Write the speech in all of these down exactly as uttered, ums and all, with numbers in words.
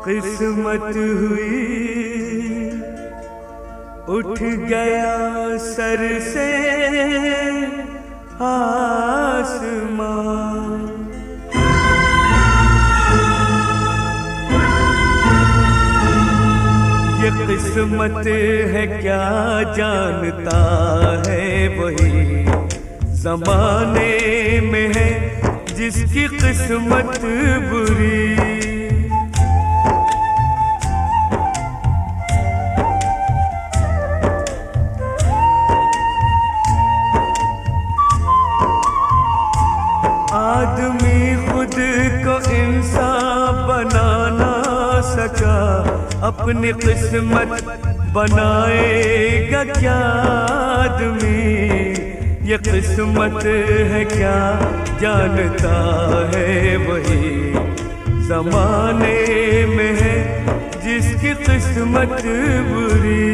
किस्मत हुई उठ गया सर से आसमां। ये किस्मत है क्या जानता है वही ज़माने में है जिसकी किस्मत बुरी। आदमी खुद को इंसान बना ना सका, अपनी किस्मत बनाएगा क्या आदमी। ये किस्मत है क्या जानता है वही ज़माने में है जिसकी किस्मत बुरी।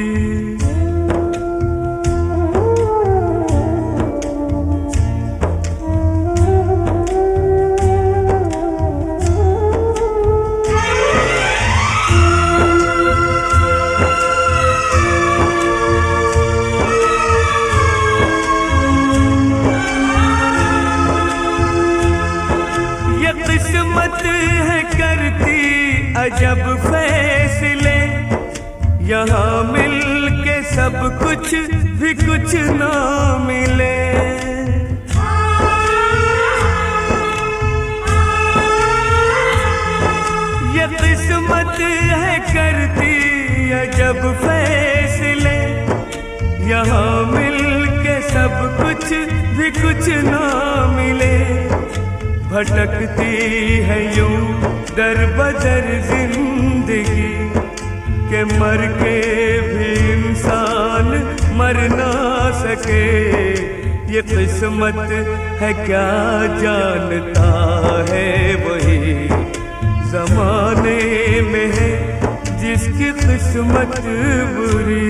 किस्मत है करती अजब फैसले, यहाँ मिल के सब कुछ भी कुछ ना मिले। ये किस्मत है करती अजब फैसले, यहाँ मिल के सब कुछ भी कुछ ना मिले। भटकती है यूं दर बदर जिंदगी के मर के भी इंसान मर ना सके। ये किस्मत है क्या जानता है वही ज़माने में है जिसकी किस्मत बुरी।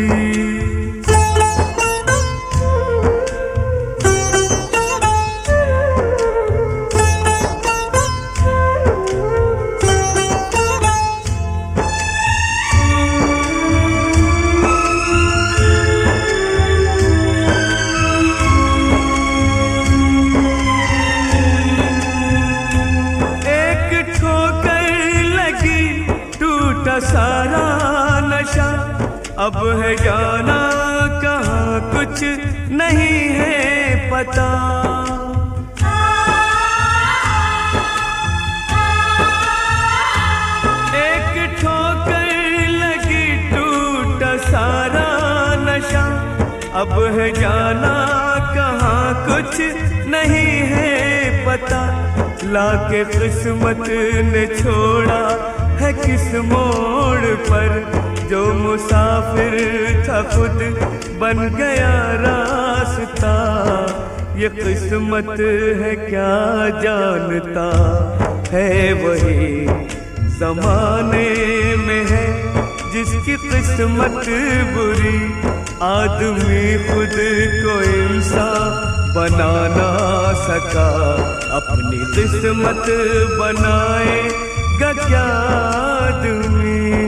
सारा नशा अब है जाना कहाँ कुछ नहीं है पता। एक ठोकर लगी टूटा सारा नशा, अब है जाना कहाँ कुछ नहीं है पता। लाके किस्मत ने छोड़ा है किस मोड़ पर, जो मुसाफिर था खुद बन गया रास्ता। ये किस्मत है क्या जानता है वही ज़माने में है जिसकी किस्मत बुरी। आदमी खुद को इंसान बना ना सका, अपनी किस्मत बनाए क्या आदमी।